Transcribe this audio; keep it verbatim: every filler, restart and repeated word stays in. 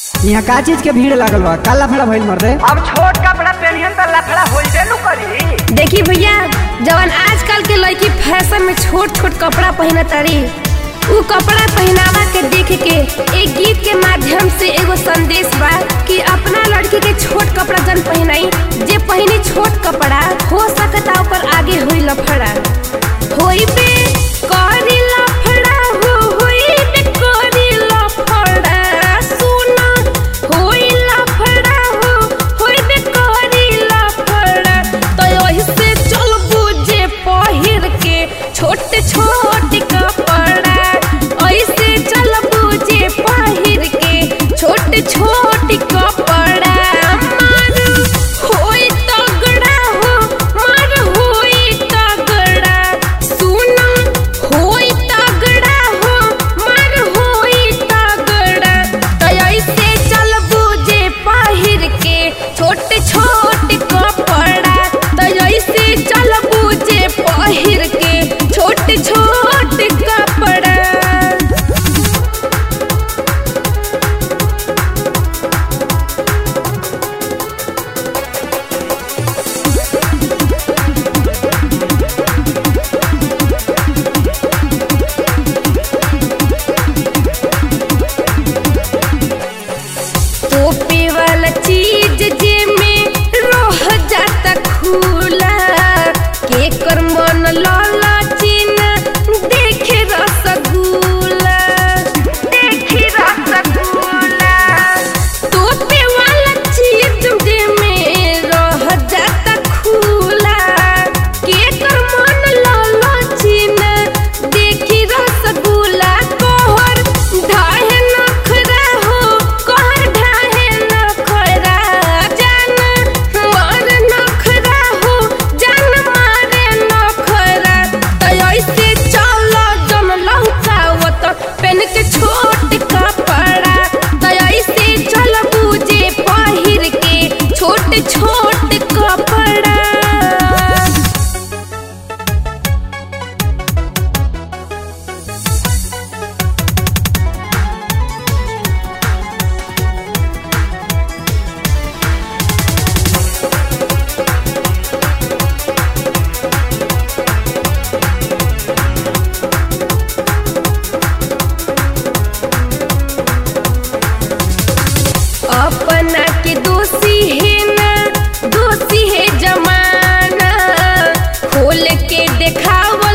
यहाँ का चीज के भीड़ लागल बा, का लफड़ा भइल मर्दे? अब छोट कपड़ा पहनियन त लफड़ा होइबे नु करी। देखी भैया, जवन आजकल के लड़की फैशन में छोट छोट कपड़ा पहना तारी, उ कपड़ा पहनावा के देख के एक गीत के माध्यम से एगो संदेश बा कि अपना लड़की के छोट कपड़ा जन पहनाई। जे पहनी छोट कपड़ा हो सकता ओकर आगे हुई लफड़ा, होई बे करी लफड़ा, हो होई बे करी लफड़ा, सुना होई लफड़ा, हो होई बे करी लफड़ा। तो ओहि से चल बुझे पहिर के छोटे छोटे कपड़ा, ऐसे चल बुझे पहिर के छोटे छोटे कपड़ा। मार होई तगड़ा, हो मार होई तगड़ा, सुना होई तगड़ा, हो मार होई तगड़ा। तो ऐसे चल बुझे पहिर के छोटे छोटे कपड़ा, तो ऐसे चल बुझे पहिर के छोटे छोटे कपड़ा। टोपी वाला चीज जे में रह जाता खुला, के कर मन लाला चीना देखे रसगुल्ला, देखे रसगुल्ला। टोपी वाला चीज जे में रह जाता खुला, के कर मन लाला चीना देखी रसगुल्ला। कोहर ढाहे नखरा, हो कोहर ढाहे नखरा, जान मार नखरा, हो जान मारे नखरा। तो ऐसे चल जन लहुकावत पेन के छोट कपड़ा, तो ऐसे चल बुझे पहिर के छोटे छोटे कपड़ा। अपना के दोषी है ना, दोषी है जमाना, खोल के देखावल